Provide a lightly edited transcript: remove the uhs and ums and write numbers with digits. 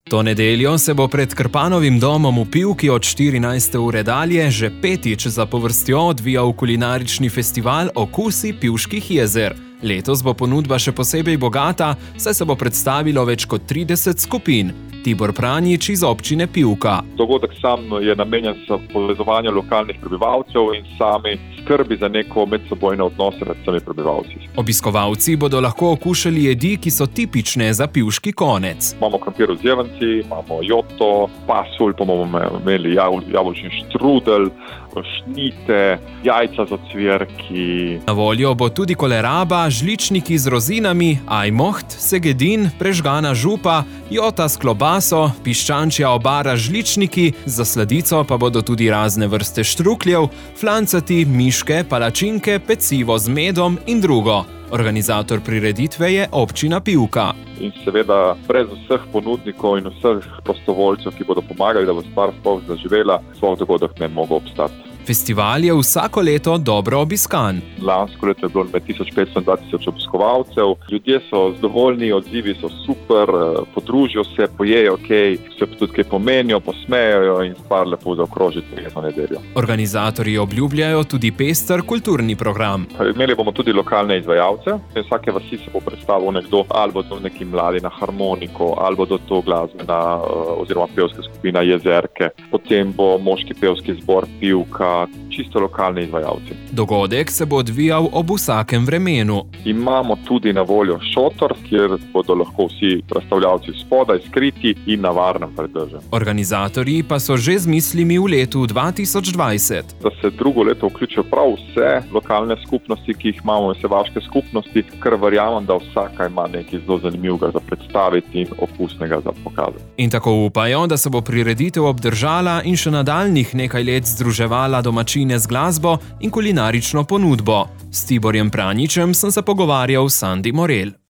To nedeljo se bo pred Krpanovim domom v Pivki od 14. ure dalje že petič zapovrstjo odvijal kulinarični festival Okusi Pivških jezer. Letos bo ponudba še posebej bogata, saj se bo predstavilo več kot 30 skupin. Tibor Pranjič iz občine Pivka. Dogodek sam je namenjen za povezovanje lokalnih prebivalcev in sami skrbi za neko medsebojne odnose med vsemi prebivalci. Obiskovalci bodo lahko okušali jedi, ki so tipične za pivški konec. Imamo krompir z zevenci, imamo joto, pasulj, pa bomo imeli jabolčni štrudel, šnite, jajca z ocvirki. Na voljo bo tudi koleraba, žličniki z rozinami, ajmoht, segedin, prežgana župa, jota s klobaso, piščančja obara z žličniki, za sladico pa bodo tudi razne vrste štrukljev, flancati, miške, palačinke, pecivo z medom in drugo. Organizator prireditve je občina Pivka. In seveda brez vseh ponudnikov in vseh prostovoljcev, ki bodo pomagali, da bo stvar sploh zaživela, sploh dogodek ne mogo obstati. Festival je vsako leto dobro obiskan. Lansko leto je bilo med 1500 in 2000 obiskovalcev. Ljudje so zadovoljni, odzivi so super, podružijo se, pojejo kaj, se tudi kaj pomenijo, posmejajo in stvar lepo zaokroži to nedeljo. Organizatorji obljubljajo tudi pester kulturni program. Imeli bomo tudi lokalne izvajalce. V vsake vasi se bo predstavil nekdo, ali bo to neki mladi na harmoniko, ali bo to glasbena oziroma pevska skupina Jezerke. Potem bo moški pevski zbor Pivka, čisto lokalni izvajalci. Dogodek se bo odvijal ob vsakem vremenu. Imamo tudi na voljo šotor, kjer bodo lahko vsi razstavljavci spodaj skriti in na varnem pridržani. Organizatorji pa so že z mislimi v letu 2020. Da se drugo leto vključijo prav vse lokalne skupnosti, ki jih imamo, vse vaške skupnosti, ker verjamem, da vsaka ima nekaj zelo zanimivega za predstaviti in okusnega za pokazati. In tako upajo, da se bo prireditev obdržala in še nadaljnjih nekaj let združevala domačine z glasbo in kulinarično ponudbo. S Tiborjem Pranjičem sem se pogovarjal s Sandi Morel.